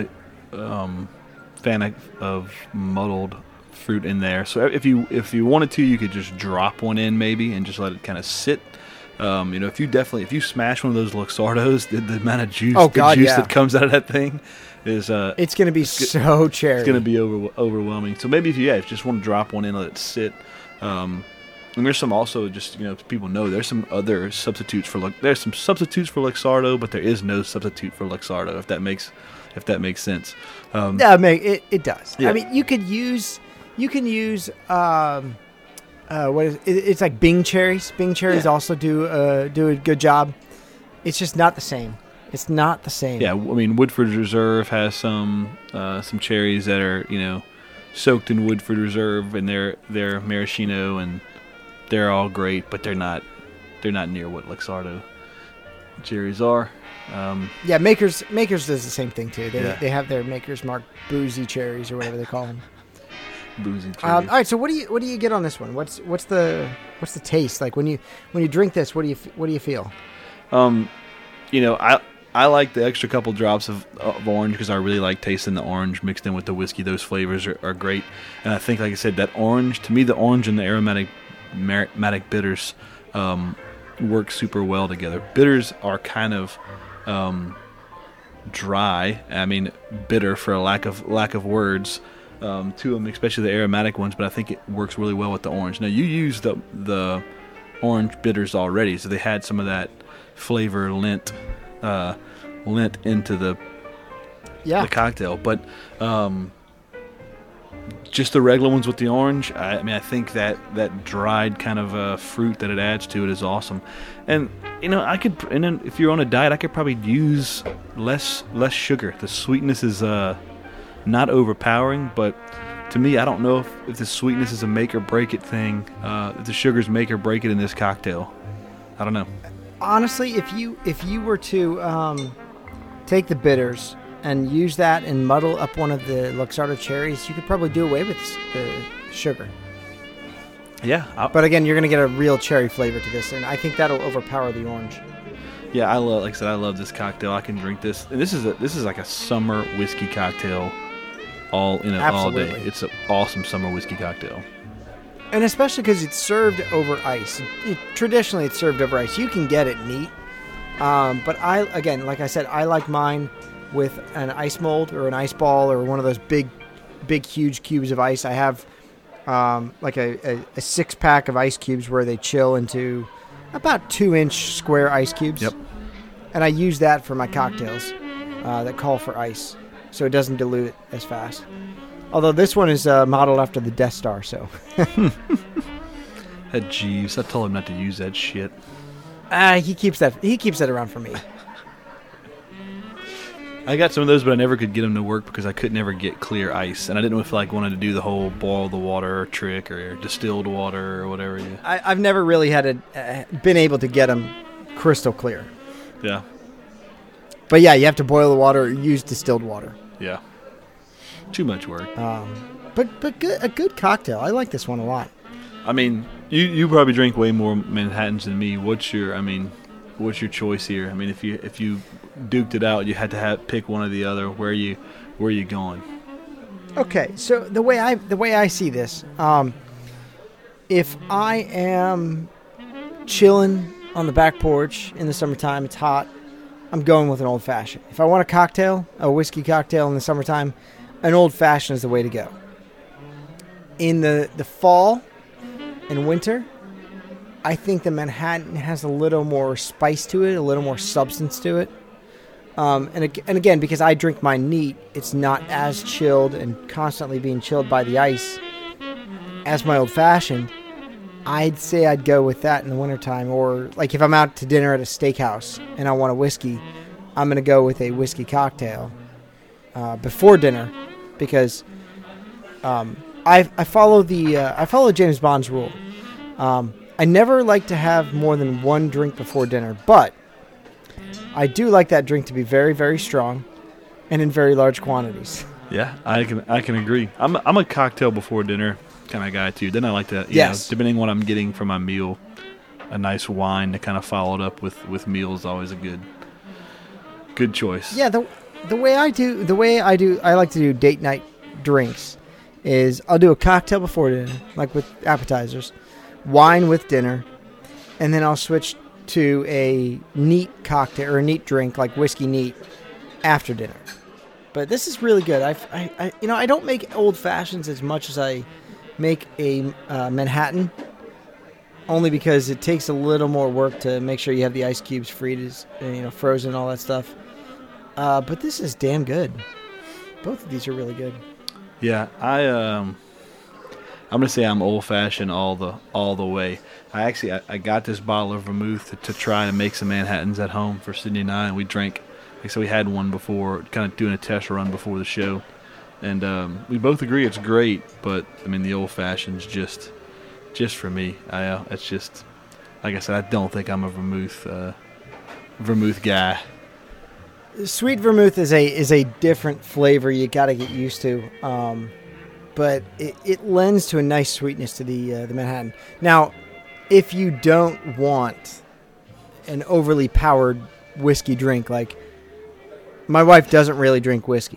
S3: um, fan of, of muddled fruit in there. So if you if you wanted to, you could just drop one in maybe and just let it kind of sit. Um, you know, if you definitely if you smash one of those Luxardos, the, the amount of juice,
S1: Oh,
S3: the
S1: God,
S3: juice
S1: yeah.
S3: that comes out of that thing is uh,
S1: It's going to be so cherry.
S3: it's going to be over, overwhelming. So maybe if you, yeah, if you just want to drop one in, let it sit. Um, and there's some also just, you know, people know there's some other substitutes for Lux- there's some substitutes for Luxardo, but there is no substitute for Luxardo. If that makes if that makes sense. Um,
S1: Yeah, mate, it, it does.
S3: Yeah.
S1: I mean, you could use, you can use, um, uh, what is it, it's like Bing cherries. Bing cherries
S3: Yeah.
S1: also do uh, do a good job. It's just not the same. It's not the same.
S3: Yeah, I mean Woodford Reserve has some uh, some cherries that are, you know, soaked in Woodford Reserve, and they're they're maraschino, and they're all great, but they're not they're not near what Luxardo cherries are. Um,
S1: Yeah, Makers Makers does the same thing too. They
S3: Yeah.
S1: they have their Makers Mark boozy cherries or whatever they call them.
S3: boozy cherries.
S1: Um, all right, so what do you what do you get on this one? What's what's the what's the taste like when you when you drink this? What do you f- what do you feel?
S3: Um, you know, I I like the extra couple drops of, of orange because I really like tasting the orange mixed in with the whiskey. Those flavors are, are great, and I think, like I said, that orange to me, the orange and the aromatic aromatic bitters um, work super well together. Bitters are kind of um, dry. I mean, bitter for a lack of lack of words um, to them, especially the aromatic ones. But I think it works really well with the orange. Now you use the the orange bitters already, so they had some of that flavor lent uh, lent into the
S1: Yeah,
S3: the cocktail. But um, just the regular ones with the orange, I, I mean, I think that that dried kind of uh, fruit that it adds to it is awesome. And you know, I could, and then if you're on a diet, I could probably use less less sugar. The sweetness is uh, not overpowering, but to me, I don't know if, if the sweetness is a make or break it thing. Uh, if the sugars make or break it in this cocktail, I don't know.
S1: honestly, if you if you were to um, take the bitters and use that and muddle up one of the Luxardo cherries, you could probably do away with the sugar.
S3: Yeah, I,
S1: But again, you're going to get a real cherry flavor to this, and I think that'll overpower the orange.
S3: yeah, I love. Like I said, I love this cocktail. I can drink this, and this is a this is like a summer whiskey cocktail, all you know, all day.
S1: Absolutely.
S3: It's an awesome summer whiskey cocktail.
S1: And especially because it's served over ice. It, traditionally, it's served over ice. You can get it neat. Um, but I, again, like I said, I like mine with an ice mold or an ice ball or one of those big, big, huge cubes of ice. I have um, like a, a, a six pack of ice cubes where they chill into about two inch square ice cubes.
S3: Yep.
S1: And I use that for my cocktails uh, that call for ice, so it doesn't dilute it as fast. Although this one is uh, modeled after the Death Star, so.
S3: That Jeeves, I told him not to use that shit.
S1: Ah, he keeps that. He keeps that around for me.
S3: I got some of those, but I never could get them to work because I could never get clear ice, and I didn't know if like wanted to do the whole boil the water trick or distilled water or whatever. Yeah.
S1: I, I've never really had a, uh, been able to get them crystal clear.
S3: Yeah.
S1: But yeah, you have to boil the water or use distilled water.
S3: Yeah. Too much work.
S1: Um, but but good, a good cocktail. I like this one a lot.
S3: I mean, you you probably drink way more Manhattans than me. What's your I mean, what's your choice here? I mean, if you if you duked it out, you had to have pick one or the other. Where are you where are you going?
S1: Okay, so the way I the way I see this, um, if I am chilling on the back porch in the summertime, it's hot, I'm going with an old fashioned. If I want a cocktail, a whiskey cocktail in the summertime, an old fashioned is the way to go. In the, the fall and winter, I think the Manhattan has a little more spice to it, a little more substance to it. Um, and, ag- and again, because I drink mine neat, it's not as chilled and constantly being chilled by the ice as my old fashioned. I'd say I'd go with that in the wintertime. Or like if I'm out to dinner at a steakhouse and I want a whiskey, I'm going to go with a whiskey cocktail uh, before dinner because um, I I follow the uh, I follow James Bond's rule. Um, I never like to have more than one drink before dinner, but I do like that drink to be very, very strong and in very large quantities.
S3: Yeah, I can I can agree. I'm I'm a cocktail before dinner kind of guy too. Then I like to, you
S1: Yes.
S3: know, depending on what I'm getting for my meal, a nice wine to kind of follow it up with with meal is always a good good choice.
S1: Yeah, the the way I do, the way I do, I like to do date night drinks is I'll do a cocktail before dinner, like with appetizers, wine with dinner, and then I'll switch to a neat cocktail or a neat drink like whiskey neat after dinner. But this is really good. I've, I, I, you know, I don't make old fashions as much as I make a uh, Manhattan, only because it takes a little more work to make sure you have the ice cubes freeze, you know, frozen and all that stuff. Uh, but this is damn good. Both of these are really good.
S3: Yeah, I um, I'm gonna say I'm old fashioned all the all the way. I actually I, I got this bottle of vermouth to, to try to make some Manhattans at home for Sydney and I, and we drank. Like so we had one before, kind of doing a test run before the show, and um, we both agree it's great. But I mean, the old fashioned's just, just for me. I uh, it's just, like I said, I don't think I'm a vermouth, uh, vermouth guy.
S1: Sweet vermouth is a is a different flavor you got to get used to, um, but it, it lends to a nice sweetness to the uh, the Manhattan. Now, if you don't want an overly powered whiskey drink, like my wife doesn't really drink whiskey,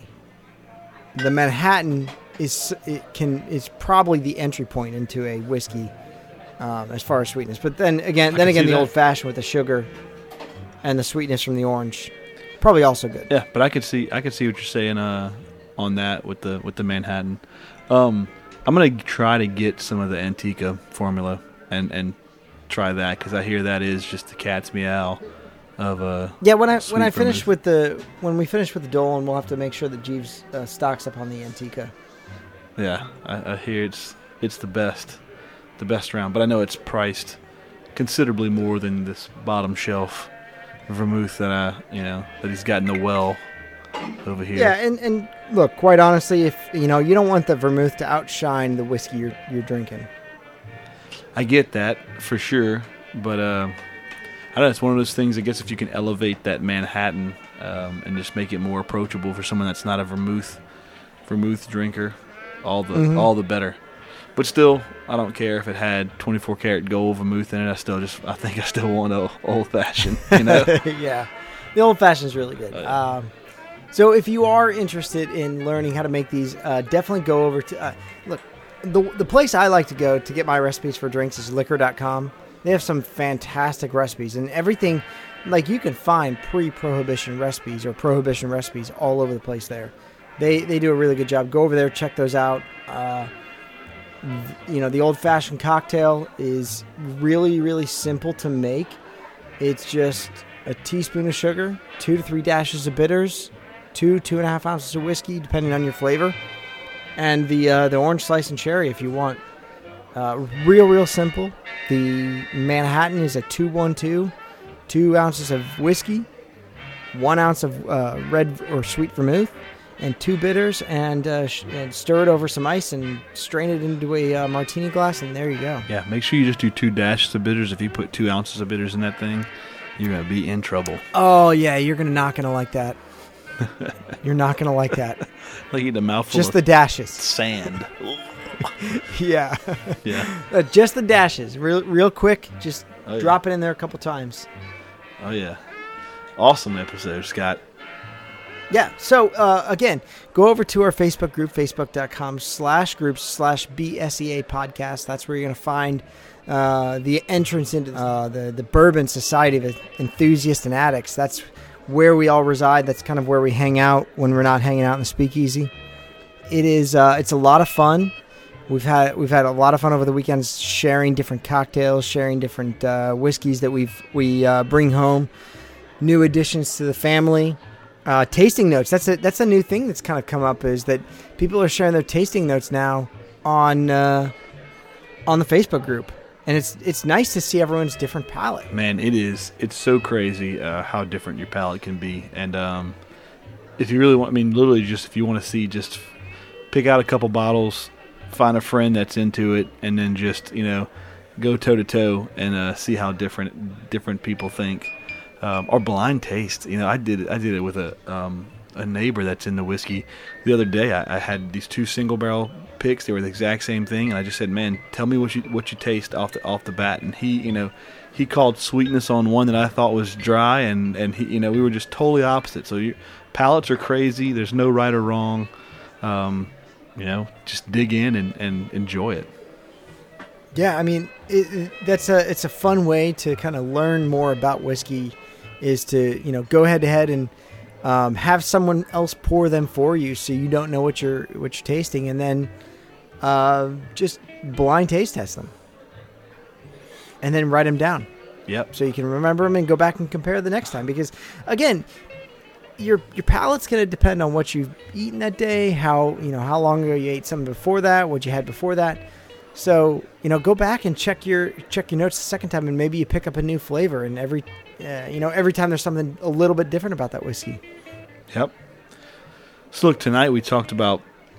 S1: the Manhattan is it can is probably the entry point into a whiskey um, as far as sweetness. But then again,
S3: I
S1: then
S3: can
S1: again,
S3: see
S1: the
S3: that.
S1: old fashioned with the sugar and the sweetness from the orange, probably also good.
S3: Yeah, but I could see I could see what you're saying uh, on that with the with the Manhattan. Um, I'm gonna try to get some of the Antica formula and and try that because I hear that is just the cat's meow of uh
S1: Yeah, when I
S3: sweet
S1: when I finish
S3: vermouth.
S1: with the when we finish with the Dolan, we'll have to make sure that Jeeves uh, stocks up on the Antica.
S3: Yeah, I, I hear it's it's the best, the best round. But I know it's priced considerably more than this bottom shelf vermouth that I you know that he's got in the well over here.
S1: Yeah, and, and look, quite honestly, if you know you don't want the vermouth to outshine the whiskey you're you're drinking.
S3: I get that for sure, but uh, I don't know. It's one of those things. I guess if you can elevate that Manhattan um, and just make it more approachable for someone that's not a vermouth vermouth drinker, all the
S1: Mhm.
S3: all the better. But still, I don't care if it had twenty-four karat gold vermouth in it. I still just I think I still want a old fashioned. You know.
S1: Yeah, the old fashioned is really good.
S3: Oh, yeah.
S1: Um, so if you are interested in learning how to make these, uh, definitely go over to uh, look. The the place I like to go to get my recipes for drinks is liquor dot com. They have some fantastic recipes and everything. Like you can find pre-prohibition recipes or prohibition recipes all over the place there. They they do a really good job. Go over there, check those out. Uh, you know, the old-fashioned cocktail is really, really simple to make. It's just a teaspoon of sugar, two to three dashes of bitters, two, two and a half ounces of whiskey, depending on your flavor, and the uh, the orange slice and cherry if you want. Uh, real, real simple. The Manhattan is a two one two, two ounces of whiskey, one ounce of uh, red or sweet vermouth, and two bitters, and, uh, sh- and stir it over some ice and strain it into a uh, martini glass, and there you go.
S3: Yeah, make sure you just do two dashes of bitters. If you put two ounces of bitters in that thing, you're gonna be in trouble.
S1: Oh yeah, you're gonna not gonna like that. You're not gonna like that.
S3: Like eating a mouthful
S1: Just
S3: of
S1: the dashes.
S3: sand.
S1: Yeah.
S3: Yeah.
S1: Uh, just the dashes. Real, real quick. Just
S3: Oh, yeah.
S1: drop it in there a couple times.
S3: Oh yeah. Awesome episode, Scott.
S1: Yeah. So uh, again, go over to our Facebook group, facebook dot com slash groups slash B S E A podcast. That's where you're gonna find uh, the entrance into uh, the the Bourbon Society of Enthusiasts and Addicts. That's where we all reside. That's kind of where we hang out when we're not hanging out in the speakeasy. It is. Uh, it's a lot of fun. We've had we've had a lot of fun over the weekends, sharing different cocktails, sharing different uh, whiskeys that we've we uh, bring home, new additions to the family, uh, tasting notes. That's a that's a new thing that's kind of come up, is that people are sharing their tasting notes now on uh, on the Facebook group, and it's it's nice to see everyone's different palate.
S3: Man, it is. It's so crazy uh, how different your palate can be. And um, if you really want, I mean, literally just if you want to see, just pick out a couple bottles, find a friend that's into it, and then just, you know, go toe-to-toe and uh, see how different different people think. Um, or blind taste. You know, I did it, I did it with a um, a neighbor that's in the whiskey. The other day, I, I had these two single barrel picks. They were the exact same thing, and I just said, "Man, tell me what you what you taste off the off the bat." And he, you know, he called sweetness on one that I thought was dry, and and he, you know, we were just totally opposite. So your palates are crazy. There's no right or wrong. Um, you know, just dig in and, and enjoy it.
S1: Yeah, I mean, it, it, that's a it's a fun way to kind of learn more about whiskey, is to, you know, go head to head and um, have someone else pour them for you, so you don't know what you're what you're tasting, and then uh, just blind taste test them, and then write them down.
S3: Yep.
S1: So you can remember them and go back and compare the next time, because again, your your palate's going to depend on what you've eaten that day, how you know how long ago you ate something before that, what you had before that. So, you know, go back and check your check your notes the second time, and maybe you pick up a new flavor. And every, uh, you know, every time there's something a little bit different about that whiskey.
S3: Yep. So look, tonight we talked about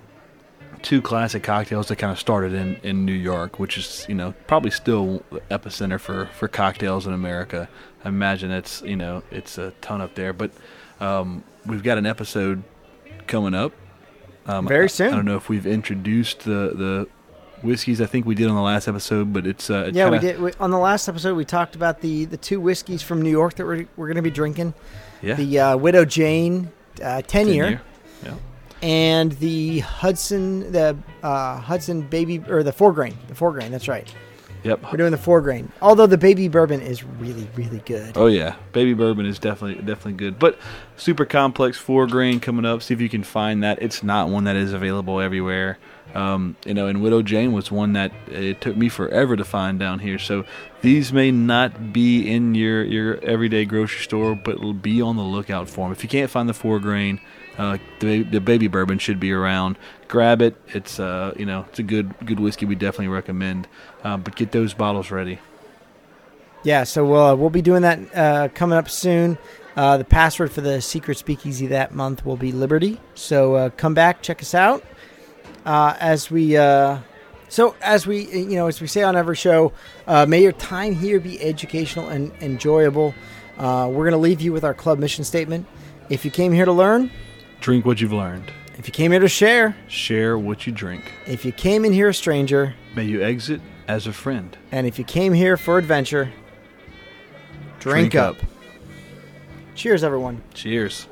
S3: two classic cocktails that kind of started in, in New York, which is, you know, probably still the epicenter for, for cocktails in America. I imagine it's, you know, it's a ton up there. But um, we've got an episode coming up. Um,
S1: Very soon.
S3: I, I don't know if we've introduced the the whiskeys. I think we did on the last episode, but it's uh, it
S1: yeah,
S3: kinda,
S1: we did. We, on the last episode, we talked about the, the two whiskeys from New York that we're we're going to be drinking.
S3: Yeah,
S1: the uh, Widow Jane uh, ten year,
S3: year. Yeah,
S1: and the Hudson the uh, Hudson baby or the four grain the four grain. That's right.
S3: Yep,
S1: we're doing the four grain. Although the baby bourbon is really really good.
S3: Oh yeah, baby bourbon is definitely definitely good. But super complex four grain coming up. See if you can find that. It's not one that is available everywhere. Um, you know, and Widow Jane was one that it took me forever to find down here. So these may not be in your, your everyday grocery store, but be on the lookout for them. If you can't find the four grain, uh, the, the baby bourbon should be around. Grab it. It's uh, you know, it's a good good whiskey. We definitely recommend. Uh, but get those bottles ready.
S1: Yeah, so we'll uh, we'll be doing that uh, coming up soon. Uh, the password for the Secret Speakeasy that month will be Liberty. So uh, come back, check us out. Uh, as we, uh, so as we, you know, as we say on every show, uh, may your time here be educational and enjoyable. Uh, we're going to leave you with our club mission statement. If you came here to learn,
S3: drink what you've learned.
S1: If you came here to share,
S3: share what you drink.
S1: If you came in here a stranger,
S3: may you exit as a friend.
S1: And if you came here for adventure, drink, drink up. up. Cheers, everyone.
S3: Cheers.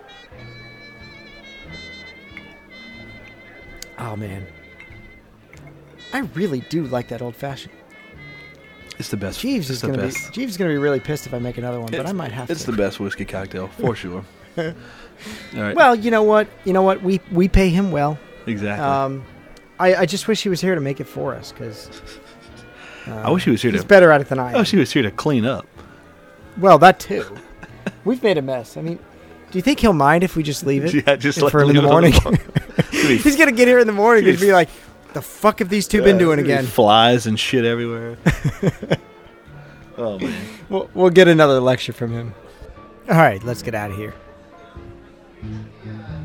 S1: Oh, man. I really do like that old fashioned.
S3: It's the best.
S1: Jeeves is going to be Jeeves is going to be really pissed if I make another one,
S3: it's,
S1: but I might have
S3: it's
S1: to.
S3: It's the best whiskey cocktail for sure. All right.
S1: Well, you know what? You know what? We we pay him well.
S3: Exactly.
S1: Um, I, I just wish he was here to make it for us, because uh,
S3: I wish he was here.
S1: He's
S3: to,
S1: better at it than I am.
S3: I wish he was here to clean up.
S1: Well, that too. We've made a mess. I mean, do you think he'll mind if we just leave it?
S3: Yeah, just
S1: for him in the morning. He's gonna get here in the morning and be like, "The fuck have these two
S3: yeah,
S1: been doing again?"
S3: Flies and shit everywhere. Oh man.
S1: We'll, we'll get another lecture from him. All right, let's get out of here.